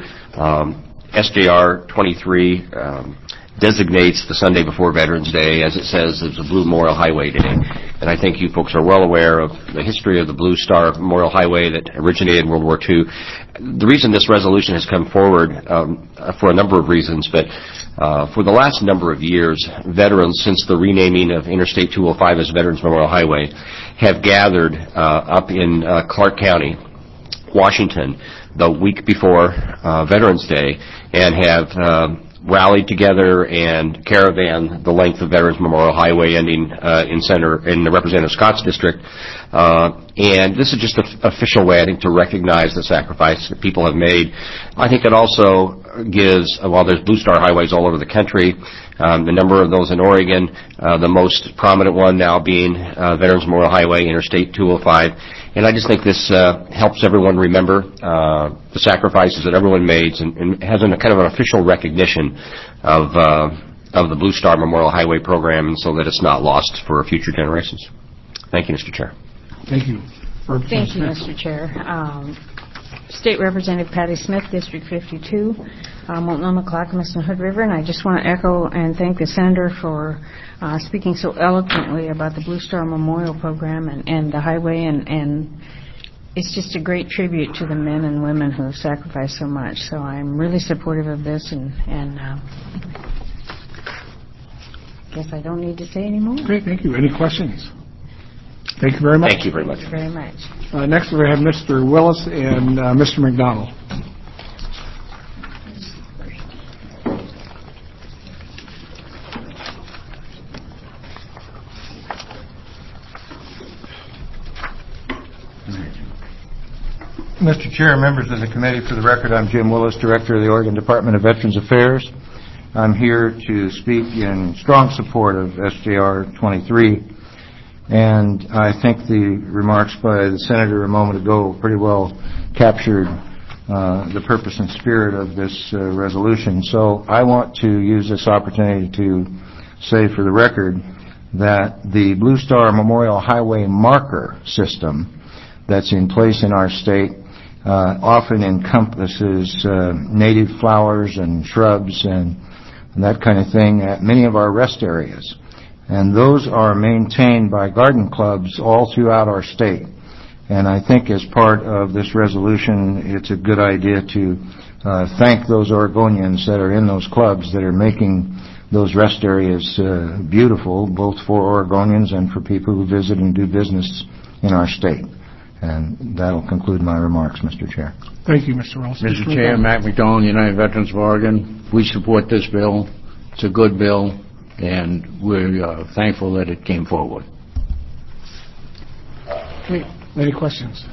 SJR 23 designates the Sunday before Veterans Day, as it says, as a Blue Memorial Highway Day. And I think you folks are well aware of the history of the Blue Star Memorial Highway that originated in World War II. The reason this resolution has come forward for a number of reasons, but for the last number of years, veterans, since the renaming of Interstate 205 as Veterans Memorial Highway, have gathered up in Clark County, Washington, the week before Veterans Day, and have rallied together and caravan the length of Veterans Memorial Highway ending in the Representative Scott's district. And this is just an official way, I think, to recognize the sacrifice that people have made. I think it also gives, while there's Blue Star highways all over the country, the number of those in Oregon, the most prominent one now being Veterans Memorial Highway, Interstate 205. And I just think this helps everyone remember the sacrifices that everyone made, and has a kind of an official recognition of the Blue Star Memorial Highway program, and so that it's not lost for future generations. Thank you, Mr. Chair. Thank you. Thank you, Mr. Chair. State Representative Patty Smith, District 52, Multnomah, Clackamas, and Hood River. And I just want to echo and thank the Senator for speaking so eloquently about the Blue Star Memorial Program and the highway. And it's just a great tribute to the men and women who have sacrificed so much. So I'm really supportive of this, and guess I don't need to say any more. Great, thank you. Any questions? Thank you very much. Thank you very much. Thank you very much. Next, we have Mr. Willis and Mr. McDonald. Mr. Chair, members of the committee, for the record, I'm Jim Willis, Director of the Oregon Department of Veterans Affairs. I'm here to speak in strong support of SJR 23. And I think the remarks by the Senator a moment ago pretty well captured the purpose and spirit of this resolution. So I want to use this opportunity to say for the record that the Blue Star Memorial Highway marker system that's in place in our state often encompasses native flowers and shrubs and that kind of thing at many of our rest areas. And those are maintained by garden clubs all throughout our state. And I think as part of this resolution, it's a good idea to thank those Oregonians that are in those clubs that are making those rest areas beautiful, both for Oregonians and for people who visit and do business in our state. And that'll conclude my remarks, Mr. Chair. Thank you, Mr. Wilson. Mr. Chair, Matt McDonald, United Veterans of Oregon. We support this bill. It's a good bill, and we're thankful that it came forward. Okay. Any questions?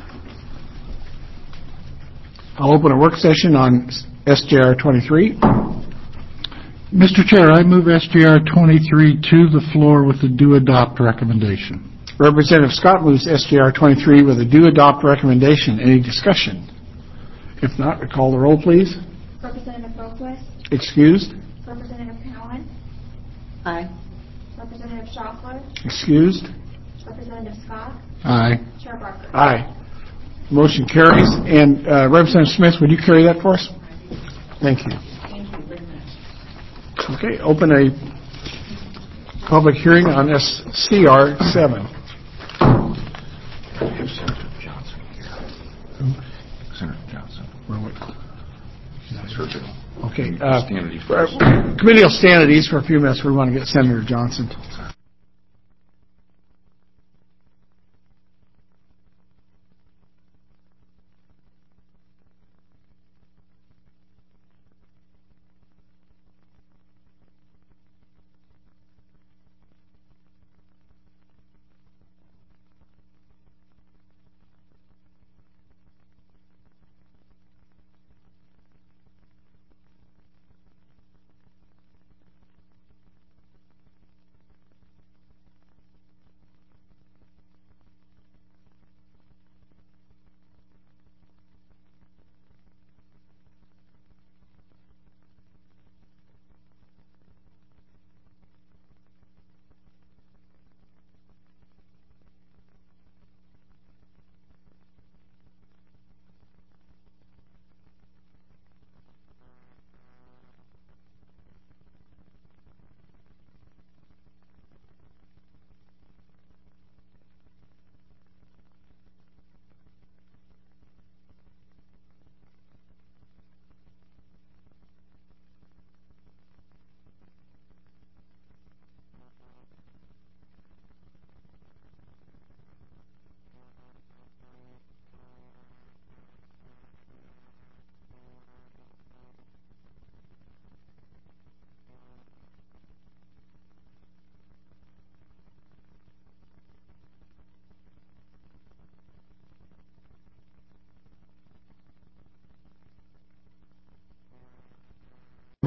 I'll open a work session on SJR 23. Mr. Chair, I move SJR 23 to the floor with the do adopt recommendation. Representative Scott moves SJR 23 with a do adopt recommendation. Any discussion? If not, call the roll, please. Representative Boquist. Excused. Representative Cowan. Aye. Representative Schaffler. Excused. Representative Scott. Aye. Chair Barker. Aye. Motion carries. And Representative Smith, would you carry that for us? Thank you. Thank you very much. Okay, open a public hearing on SCR 7. Senator Johnson here. Senator Johnson. That's her bill. Okay. Stand at ease first. Committee will stand at ease for a few minutes. We want to get Senator Johnson.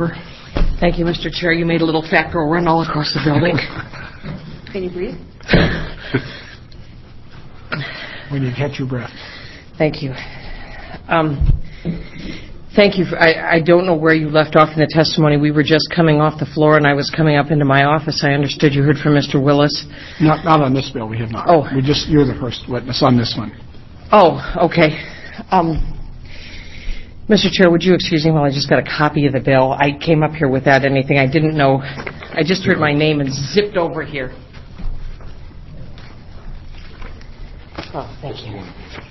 Thank you, Mr. Chair. You made a little fat girl run all across the building. Can you breathe? When you catch your breath. Thank you. Thank you. I don't know where you left off in the testimony. We were just coming off the floor, and I was coming up into my office. I understood you heard from Mr. Willis. Not on this bill. We have not. Oh. You're the first witness on this one. Oh, okay. Mr. Chair, would you excuse me while I just got a copy of the bill? I came up here without anything. I didn't know. I just heard my name and zipped over here. Oh, thank you.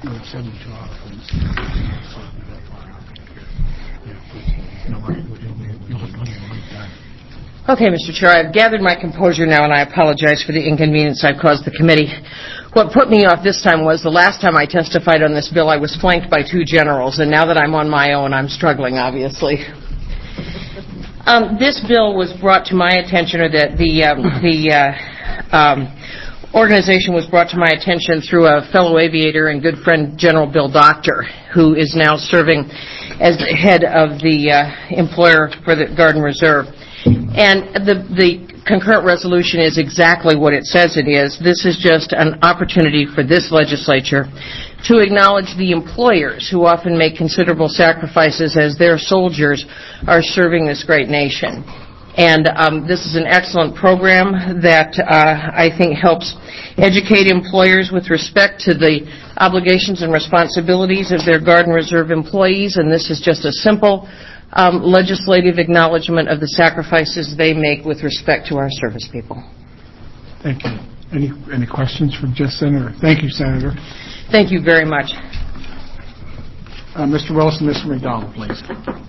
Okay, Mr. Chair, I've gathered my composure now, and I apologize for the inconvenience I've caused the committee. What put me off this time was the last time I testified on this bill, I was flanked by two generals, and now that I'm on my own, I'm struggling, obviously. This bill was brought to my attention, or that the organization was brought to my attention through a fellow aviator and good friend, General Bill Doctor, who is now serving as the head of the employer for the Guard and Reserve. And the concurrent resolution is exactly what it says it is. This is just an opportunity for this legislature to acknowledge the employers who often make considerable sacrifices as their soldiers are serving this great nation. And this is an excellent program that I think helps educate employers with respect to the obligations and responsibilities of their Guard and Reserve employees, and this is just a simple legislative acknowledgement of the sacrifices they make with respect to our service people. Thank you. Any questions from Senator? Thank you, Senator. Thank you very much. Mr. Wilson, Mr. McDonald, please.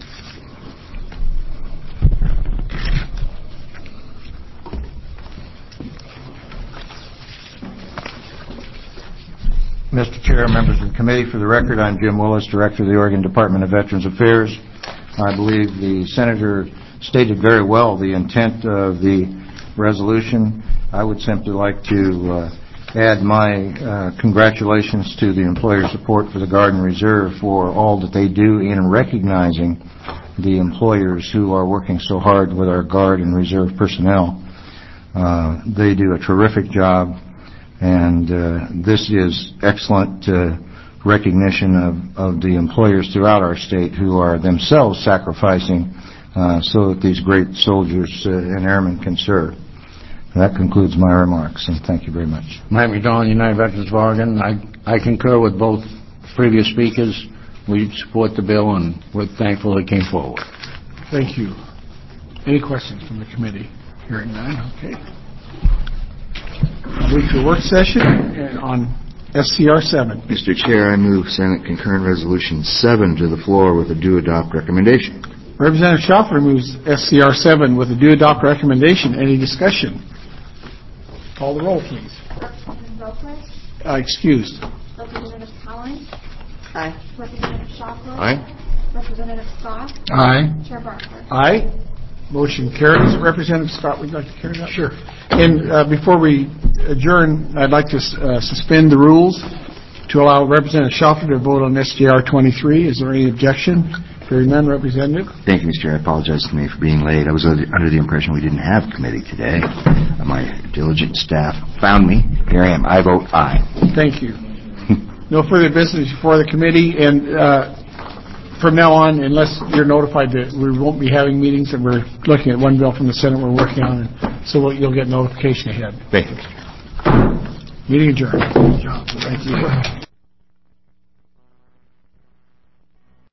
Mr. Chair, members of the committee, for the record, I'm Jim Willis, Director of the Oregon Department of Veterans Affairs. I believe the Senator stated very well the intent of the resolution. I would simply like to add my congratulations to the employer support for the Guard and Reserve for all that they do in recognizing the employers who are working so hard with our Guard and Reserve personnel. They do a terrific job, and this is excellent recognition of the employers throughout our state who are themselves sacrificing so that these great soldiers and airmen can serve. That concludes my remarks, and thank you very much. Mike McDonald, United Veterans of Oregon. I concur with both previous speakers. We support the bill, and we're thankful it came forward. Thank you. Any questions from the committee? Hearing none, okay. Move to a work session on SCR 7. Mr. Chair, I move Senate Concurrent Resolution 7 to the floor with a do-adopt recommendation. Representative Schaffler moves SCR 7 with a do-adopt recommendation. Any discussion? Call the roll, please. Representative Boquist. Excused. Representative Cowan. Aye. Representative Schaffler. Aye. Representative Scott. Aye. Chair Barker. Aye. Motion carries. Representative Scott, would you like to carry that? Sure. And before we adjourn, I'd like to suspend the rules to allow Representative Schaffler to vote on SGR 23. Is there any objection? Hearing none, Representative. Thank you, Mr. Chair. I apologize to me for being late. I was under the impression we didn't have committee today. My diligent staff found me. Here I am. I vote aye. Thank you. No further business before the committee, and from now on, unless you're notified that we won't be having meetings, and we're looking at one bill from the Senate we're working on, so you'll get notification ahead. Thank you. Meeting adjourned. Good job. Thank you.